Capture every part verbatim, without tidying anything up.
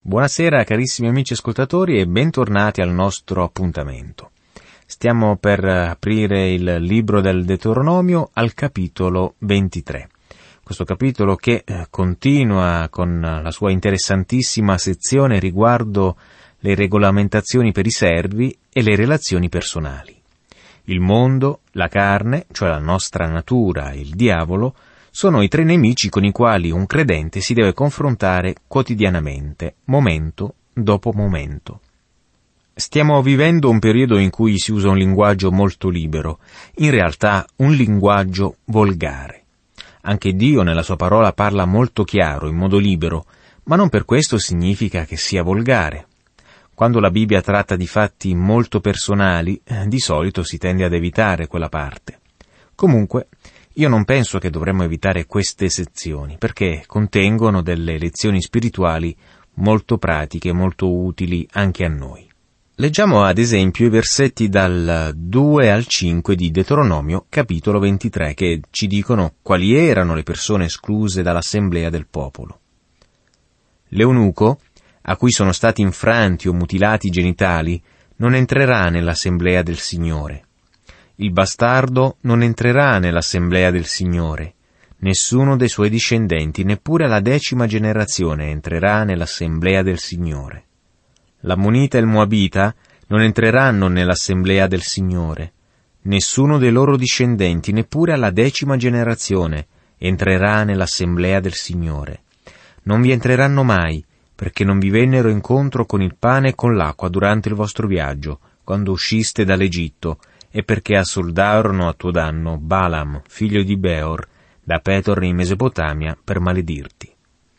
Buonasera carissimi amici ascoltatori e bentornati al nostro appuntamento. Stiamo per aprire il libro del Deuteronomio al capitolo ventitré. Questo capitolo che eh, continua con la sua interessantissima sezione riguardo le regolamentazioni per i servi e le relazioni personali. Il mondo, la carne, cioè la nostra natura e il diavolo, sono i tre nemici con i quali un credente si deve confrontare quotidianamente, momento dopo momento. Stiamo vivendo un periodo in cui si usa un linguaggio molto libero, in realtà un linguaggio volgare. Anche Dio nella sua parola parla molto chiaro, in modo libero, ma non per questo significa che sia volgare. Quando la Bibbia tratta di fatti molto personali, di solito si tende ad evitare quella parte. Comunque, io non penso che dovremmo evitare queste sezioni, perché contengono delle lezioni spirituali molto pratiche, molto utili anche a noi. Leggiamo ad esempio i versetti dal due al cinque di Deuteronomio, capitolo ventitré, che ci dicono quali erano le persone escluse dall'assemblea del popolo. L'eunuco, a cui sono stati infranti o mutilati i genitali, non entrerà nell'assemblea del Signore. Il bastardo non entrerà nell'assemblea del Signore. Nessuno dei suoi discendenti, neppure la decima generazione, entrerà nell'assemblea del Signore. L'ammonita e il moabita non entreranno nell'assemblea del Signore. Nessuno dei loro discendenti, neppure alla decima generazione, entrerà nell'assemblea del Signore. Non vi entreranno mai, perché non vi vennero incontro con il pane e con l'acqua durante il vostro viaggio, quando usciste dall'Egitto, e perché assoldarono a tuo danno Balaam, figlio di Beor, da Petor in Mesopotamia, per maledirti.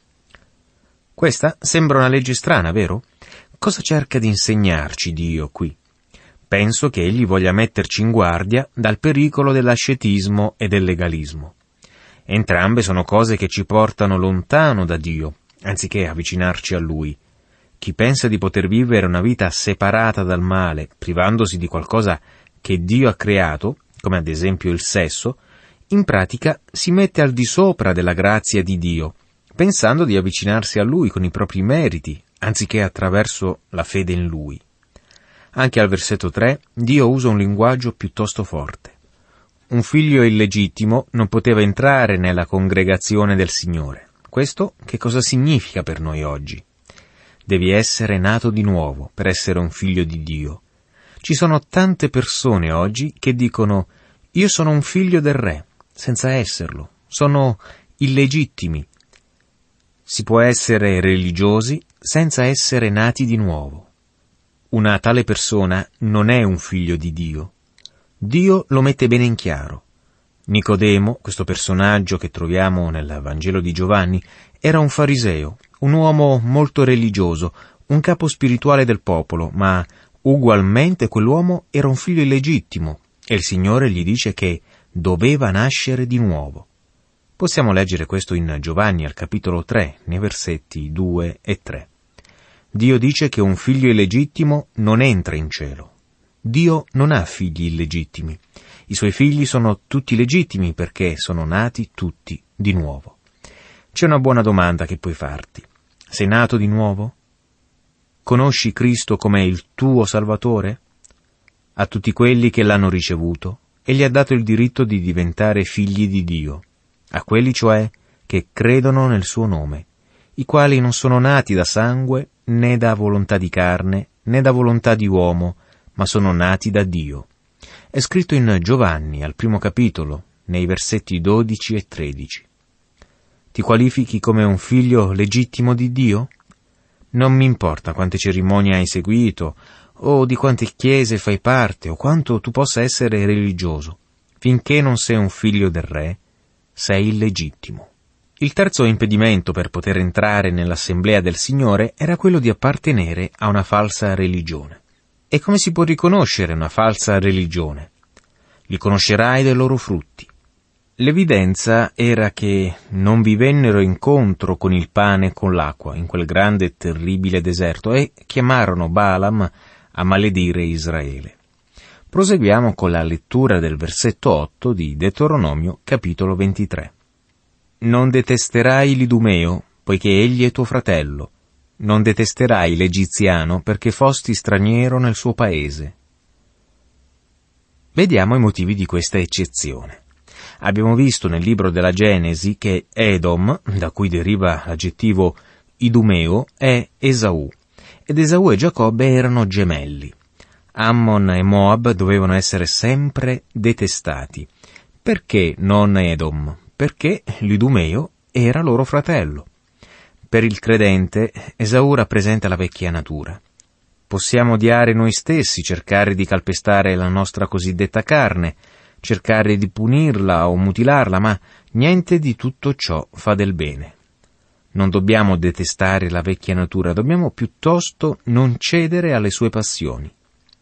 Questa sembra una legge strana, vero? Cosa cerca di insegnarci Dio qui? Penso che egli voglia metterci in guardia dal pericolo dell'ascetismo e del legalismo. Entrambe sono cose che ci portano lontano da Dio, anziché avvicinarci a Lui. Chi pensa di poter vivere una vita separata dal male, privandosi di qualcosa che Dio ha creato, come ad esempio il sesso, in pratica si mette al di sopra della grazia di Dio, pensando di avvicinarsi a Lui con i propri meriti, anziché attraverso la fede in Lui. Anche al versetto tre, Dio usa un linguaggio piuttosto forte. Un figlio illegittimo non poteva entrare nella congregazione del Signore. Questo che cosa significa per noi oggi? Devi essere nato di nuovo per essere un figlio di Dio. Ci sono tante persone oggi che dicono «Io sono un figlio del re», senza esserlo. Sono illegittimi. Si può essere religiosi senza essere nati di nuovo. Una tale persona non è un figlio di Dio. Dio lo mette bene in chiaro. Nicodemo, questo personaggio che troviamo nel Vangelo di Giovanni, era un fariseo, un uomo molto religioso, un capo spirituale del popolo, ma ugualmente quell'uomo era un figlio illegittimo e il Signore gli dice che doveva nascere di nuovo. Possiamo leggere questo in Giovanni al capitolo tre, nei versetti due e tre. Dio dice che un figlio illegittimo non entra in cielo. Dio non ha figli illegittimi. I suoi figli sono tutti legittimi perché sono nati tutti di nuovo. C'è una buona domanda che puoi farti. Sei nato di nuovo? Conosci Cristo come il tuo Salvatore? A tutti quelli che l'hanno ricevuto, egli ha dato il diritto di diventare figli di Dio, a quelli cioè che credono nel suo nome, i quali non sono nati da sangue, né da volontà di carne, né da volontà di uomo, ma sono nati da Dio. È scritto in Giovanni, al primo capitolo, nei versetti dodici e tredici. Ti qualifichi come un figlio legittimo di Dio? Non mi importa quante cerimonie hai seguito, o di quante chiese fai parte, o quanto tu possa essere religioso. Finché non sei un figlio del re, sei illegittimo. Il terzo impedimento per poter entrare nell'assemblea del Signore era quello di appartenere a una falsa religione. E come si può riconoscere una falsa religione? Li conoscerai dai loro frutti. L'evidenza era che non vi vennero incontro con il pane e con l'acqua in quel grande e terribile deserto e chiamarono Balaam a maledire Israele. Proseguiamo con la lettura del versetto otto di Deuteronomio capitolo ventitré. Non detesterai l'Idumeo, poiché egli è tuo fratello. non detesterai l'egiziano perché fosti straniero nel suo paese. Vediamo i motivi di questa eccezione. Abbiamo visto nel libro della Genesi che Edom, da cui deriva l'aggettivo idumeo, è Esaù, ed Esaù e Giacobbe erano gemelli. Ammon e Moab dovevano essere sempre detestati. Perché non Edom? Perché l'idumeo era loro fratello. Per il credente, Esaù rappresenta la vecchia natura. Possiamo odiare noi stessi, cercare di calpestare la nostra cosiddetta carne, cercare di punirla o mutilarla, ma niente di tutto ciò fa del bene. Non dobbiamo detestare la vecchia natura, dobbiamo piuttosto non cedere alle sue passioni.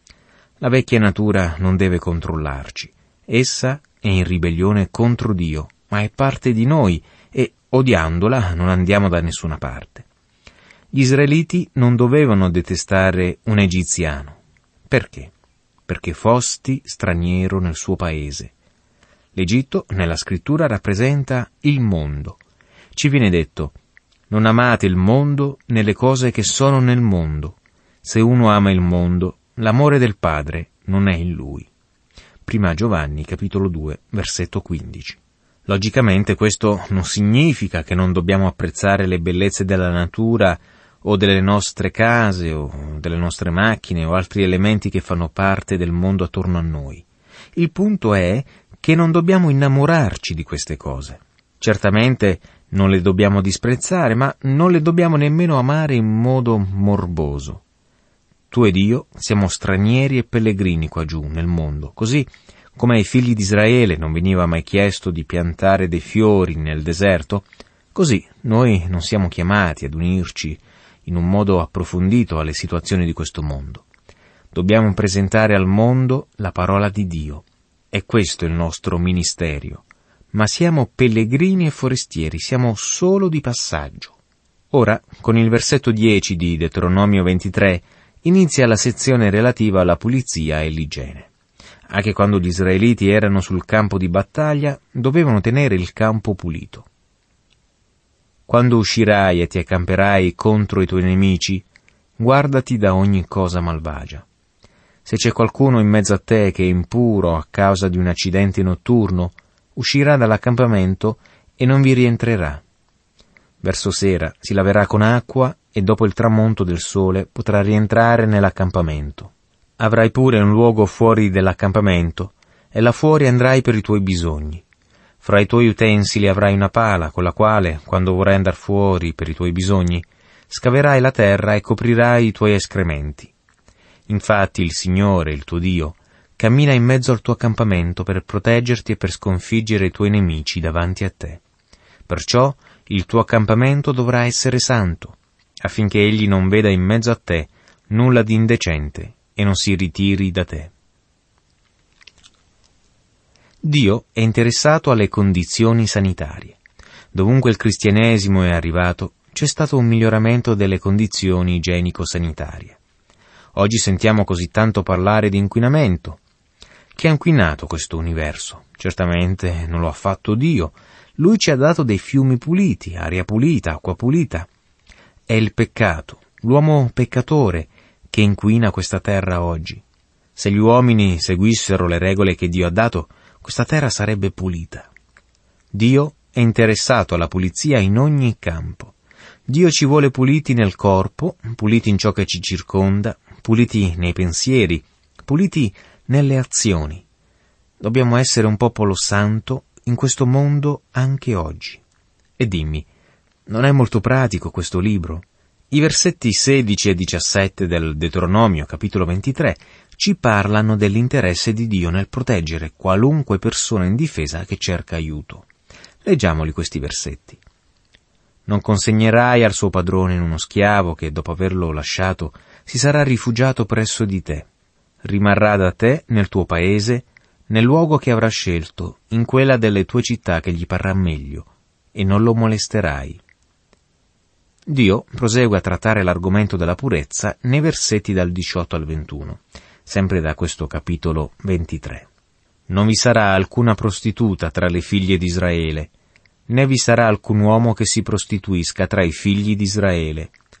La vecchia natura non deve controllarci. Essa è in ribellione contro Dio, ma è parte di noi e, odiandola, non andiamo da nessuna parte. Gli israeliti non dovevano detestare un egiziano. Perché? Perché fosti straniero nel suo paese. L'Egitto, nella scrittura, rappresenta il mondo. Ci viene detto: non amate il mondo né le cose che sono nel mondo. Se uno ama il mondo, l'amore del Padre non è in lui. Prima Giovanni, capitolo due, versetto quindici. Logicamente questo non significa che non dobbiamo apprezzare le bellezze della natura o delle nostre case o delle nostre macchine o altri elementi che fanno parte del mondo attorno a noi. Il punto è che non dobbiamo innamorarci di queste cose. Certamente non le dobbiamo disprezzare, ma non le dobbiamo nemmeno amare in modo morboso. Tu ed io siamo stranieri e pellegrini qua giù nel mondo, così come ai figli di Israele non veniva mai chiesto di piantare dei fiori nel deserto, così noi non siamo chiamati ad unirci in un modo approfondito alle situazioni di questo mondo. Dobbiamo presentare al mondo la parola di Dio. È questo il nostro ministero. Ma siamo pellegrini e forestieri, siamo solo di passaggio. Ora, con il versetto dieci di Deuteronomio ventitré, inizia la sezione relativa alla pulizia e l'igiene. Anche quando gli israeliti erano sul campo di battaglia, dovevano tenere il campo pulito. Quando uscirai e ti accamperai contro i tuoi nemici, guardati da ogni cosa malvagia. Se c'è qualcuno in mezzo a te che è impuro a causa di un accidente notturno, uscirà dall'accampamento e non vi rientrerà. Verso sera si laverà con acqua e dopo il tramonto del sole potrà rientrare nell'accampamento. Avrai pure un luogo fuori dell'accampamento e là fuori andrai per i tuoi bisogni. Fra i tuoi utensili avrai una pala con la quale, quando vorrai andar fuori per i tuoi bisogni, scaverai la terra e coprirai i tuoi escrementi. Infatti il Signore, il tuo Dio, cammina in mezzo al tuo accampamento per proteggerti e per sconfiggere i tuoi nemici davanti a te. Perciò il tuo accampamento dovrà essere santo, affinché egli non veda in mezzo a te nulla di indecente e non si ritiri da te. Dio è interessato alle condizioni sanitarie. Dovunque il cristianesimo è arrivato, c'è stato un miglioramento delle condizioni igienico-sanitarie. Oggi sentiamo così tanto parlare di inquinamento. Chi ha inquinato questo universo? Certamente non lo ha fatto Dio. Lui ci ha dato dei fiumi puliti, aria pulita, acqua pulita. È il peccato, l'uomo peccatore, che inquina questa terra oggi. Se gli uomini seguissero le regole che Dio ha dato, questa terra sarebbe pulita. Dio è interessato alla pulizia in ogni campo. Dio ci vuole puliti nel corpo, puliti in ciò che ci circonda, puliti nei pensieri, puliti nelle azioni. Dobbiamo essere un popolo santo in questo mondo anche oggi. E dimmi, non è molto pratico questo libro? I versetti sedici e diciassette del Deuteronomio, capitolo ventitré, ci parlano dell'interesse di Dio nel proteggere qualunque persona indifesa che cerca aiuto. Leggiamoli questi versetti. Non consegnerai al suo padrone uno schiavo che, dopo averlo lasciato, si sarà rifugiato presso di te. Rimarrà da te nel tuo paese, nel luogo che avrà scelto, in quella delle tue città che gli parrà meglio, e non lo molesterai. Dio prosegue a trattare l'argomento della purezza nei versetti dal diciotto al ventuno, sempre da questo capitolo ventitré. Non vi sarà alcuna prostituta tra le figlie di Israele, né vi sarà alcun uomo che si prostituisca tra i figli di Israele.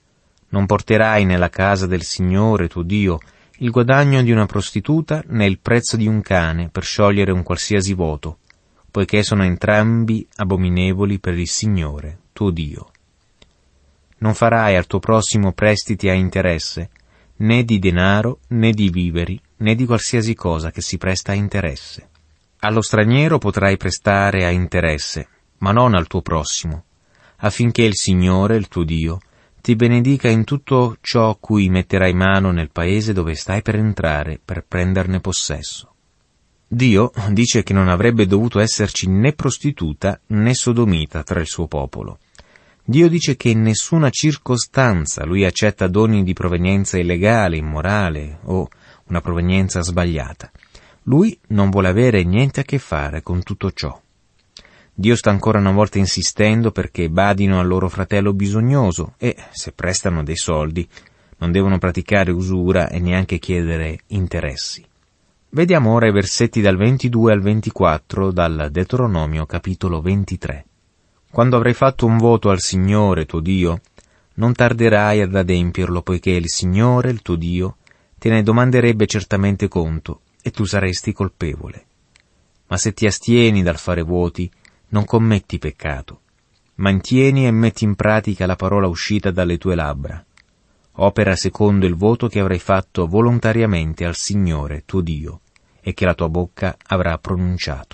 Non porterai nella casa del Signore tuo Dio il guadagno di una prostituta né il prezzo di un cane per sciogliere un qualsiasi voto, poiché sono entrambi abominevoli per il Signore tuo Dio. Non farai al tuo prossimo prestiti a interesse, né di denaro, né di viveri, né di qualsiasi cosa che si presta a interesse. Allo straniero potrai prestare a interesse, ma non al tuo prossimo, affinché il Signore, il tuo Dio, ti benedica in tutto ciò cui metterai mano nel paese dove stai per entrare per prenderne possesso. Dio dice che non avrebbe dovuto esserci né prostituta né sodomita tra il suo popolo. Dio dice che in nessuna circostanza lui accetta doni di provenienza illegale, immorale o una provenienza sbagliata. Lui non vuole avere niente a che fare con tutto ciò. Dio sta ancora una volta insistendo perché badino al loro fratello bisognoso e, se prestano dei soldi, non devono praticare usura e neanche chiedere interessi. Vediamo ora i versetti dal ventidue al ventiquattro dal Deuteronomio capitolo ventitré. Quando avrai fatto un voto al Signore tuo Dio, non tarderai ad adempierlo, poiché il Signore, il tuo Dio, te ne domanderebbe certamente conto, e tu saresti colpevole. Ma se ti astieni dal fare voti, non commetti peccato. Mantieni e metti in pratica la parola uscita dalle tue labbra. Opera secondo il voto che avrai fatto volontariamente al Signore tuo Dio, e che la tua bocca avrà pronunciato.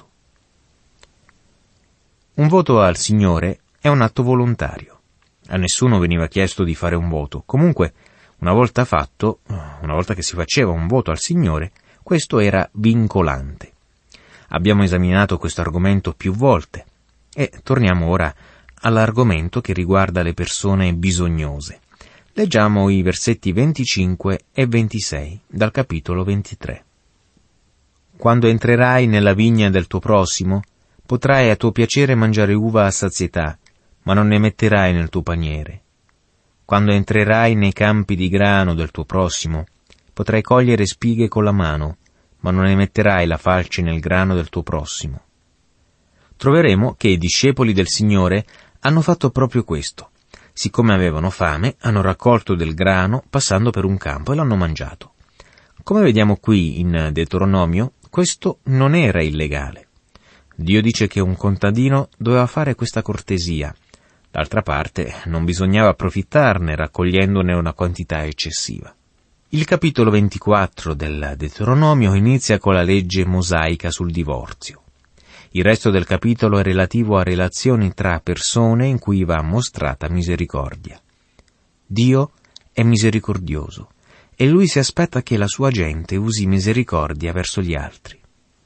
Un voto al Signore è un atto volontario. A nessuno veniva chiesto di fare un voto. Comunque, una volta fatto, una volta che si faceva un voto al Signore, questo era vincolante. Abbiamo esaminato questo argomento più volte e torniamo ora all'argomento che riguarda le persone bisognose. Leggiamo i versetti venticinque e ventisei dal capitolo ventitré. Quando entrerai nella vigna del tuo prossimo, potrai a tuo piacere mangiare uva a sazietà, ma non ne metterai nel tuo paniere. Quando entrerai nei campi di grano del tuo prossimo, potrai cogliere spighe con la mano, ma non ne metterai la falce nel grano del tuo prossimo. Troveremo che i discepoli del Signore hanno fatto proprio questo. Siccome avevano fame, hanno raccolto del grano passando per un campo e l'hanno mangiato. Come vediamo qui in Deuteronomio, questo non era illegale. Dio dice che un contadino doveva fare questa cortesia. D'altra parte, non bisognava approfittarne raccogliendone una quantità eccessiva. Il capitolo ventiquattro del Deuteronomio inizia con la legge mosaica sul divorzio. Il resto del capitolo è relativo a relazioni tra persone in cui va mostrata misericordia. Dio è misericordioso e Lui si aspetta che la sua gente usi misericordia verso gli altri.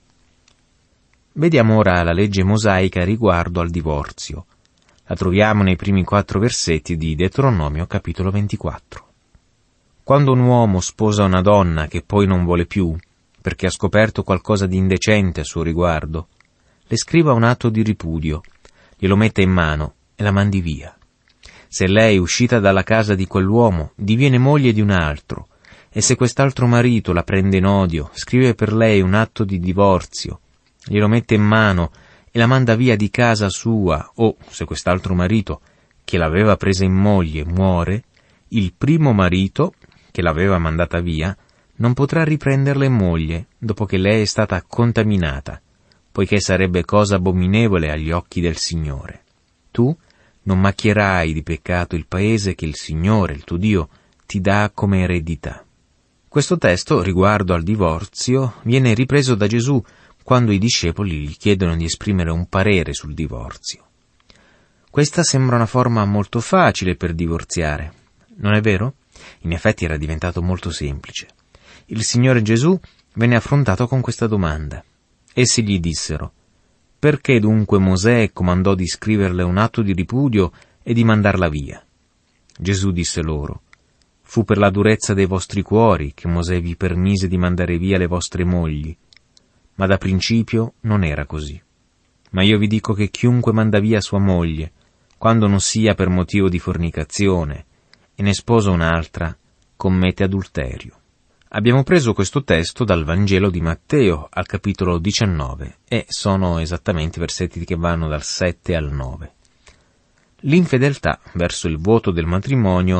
Vediamo ora la legge mosaica riguardo al divorzio. La troviamo nei primi quattro versetti di Deuteronomio capitolo ventiquattro. Quando un uomo sposa una donna che poi non vuole più, perché ha scoperto qualcosa di indecente a suo riguardo, le scriva un atto di ripudio, glielo metta in mano e la mandi via. Se lei, uscita dalla casa di quell'uomo, diviene moglie di un altro, e se quest'altro marito la prende in odio, scrive per lei un atto di divorzio, glielo mette in mano e la manda via di casa sua, o, se quest'altro marito, che l'aveva presa in moglie, muore, il primo marito, che l'aveva mandata via, non potrà riprenderla in moglie, dopo che lei è stata contaminata, poiché sarebbe cosa abominevole agli occhi del Signore. Tu non macchierai di peccato il paese che il Signore, il tuo Dio, ti dà come eredità. Questo testo, riguardo al divorzio, viene ripreso da Gesù quando i discepoli gli chiedono di esprimere un parere sul divorzio. Questa sembra una forma molto facile per divorziare, non è vero? In effetti era diventato molto semplice. Il Signore Gesù venne affrontato con questa domanda. Essi gli dissero: «Perché dunque Mosè comandò di scriverle un atto di ripudio e di mandarla via?» Gesù disse loro: «Fu per la durezza dei vostri cuori che Mosè vi permise di mandare via le vostre mogli, ma da principio non era così. Ma io vi dico che chiunque manda via sua moglie, quando non sia per motivo di fornicazione, e ne sposa un'altra, commette adulterio». Abbiamo preso questo testo dal Vangelo di Matteo al capitolo diciannove e sono esattamente versetti che vanno dal sette al nove. L'infedeltà verso il voto del matrimonio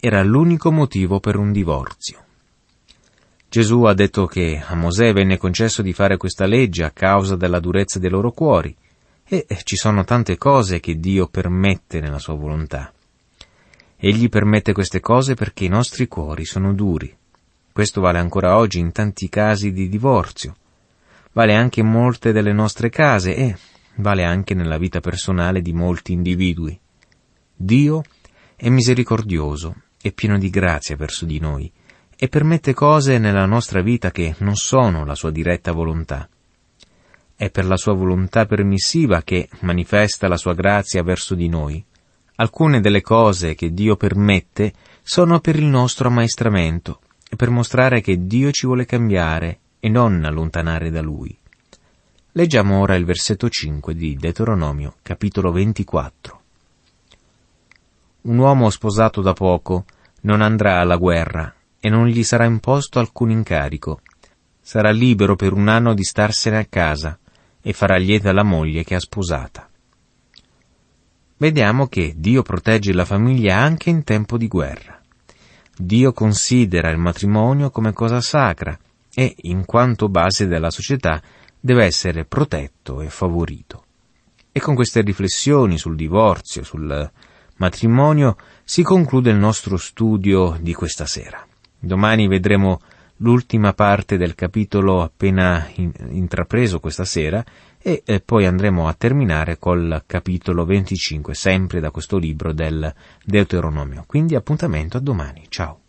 era l'unico motivo per un divorzio. Gesù ha detto che a Mosè venne concesso di fare questa legge a causa della durezza dei loro cuori, e ci sono tante cose che Dio permette nella sua volontà. Egli permette queste cose perché i nostri cuori sono duri. Questo vale ancora oggi in tanti casi di divorzio. Vale anche in molte delle nostre case e vale anche nella vita personale di molti individui. Dio è misericordioso e pieno di grazia verso di noi e permette cose nella nostra vita che non sono la sua diretta volontà. È per la sua volontà permissiva che manifesta la sua grazia verso di noi. Alcune delle cose che Dio permette sono per il nostro ammaestramento e per mostrare che Dio ci vuole cambiare e non allontanare da Lui. Leggiamo ora il versetto cinque di Deuteronomio, capitolo ventiquattro. Un uomo sposato da poco non andrà alla guerra e non gli sarà imposto alcun incarico. Sarà libero per un anno di starsene a casa e farà lieta la moglie che ha sposata. Vediamo che Dio protegge la famiglia anche in tempo di guerra. Dio considera il matrimonio come cosa sacra e, in quanto base della società, deve essere protetto e favorito. E con queste riflessioni sul divorzio, sul matrimonio, si conclude il nostro studio di questa sera. Domani vedremo l'ultima parte del capitolo appena in, intrapreso questa sera e eh, poi andremo a terminare col capitolo venticinque, sempre da questo libro del Deuteronomio. Quindi appuntamento a domani. Ciao.